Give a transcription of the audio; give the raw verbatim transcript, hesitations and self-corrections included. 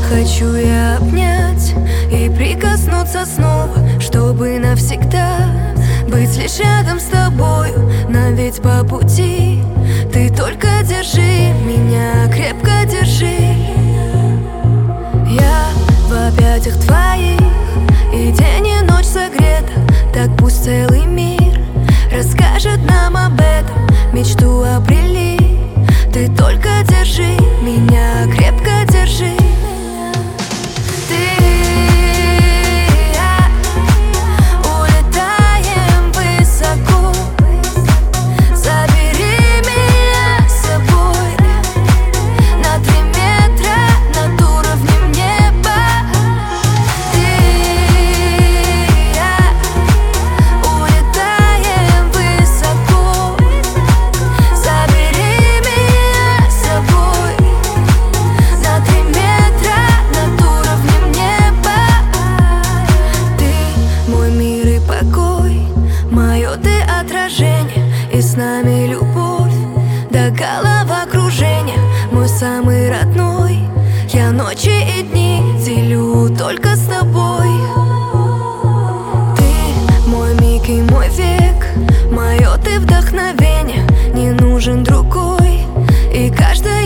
Хочу я обнять и прикоснуться снова, чтобы навсегда быть лишь рядом с тобою. Нам ведь по пути, ты только держи меня, крепко держи. Я в объятиях твоих, и день и ночь согрета. Так пусть целый мир расскажет нам об этом. Мечту обрели, ты только держи меня, крепко держи. И с нами любовь до головокружения. Мой самый родной, я ночи и дни делю только с тобой. Ты мой миг и мой век, мое ты вдохновение. Не нужен другой, и каждый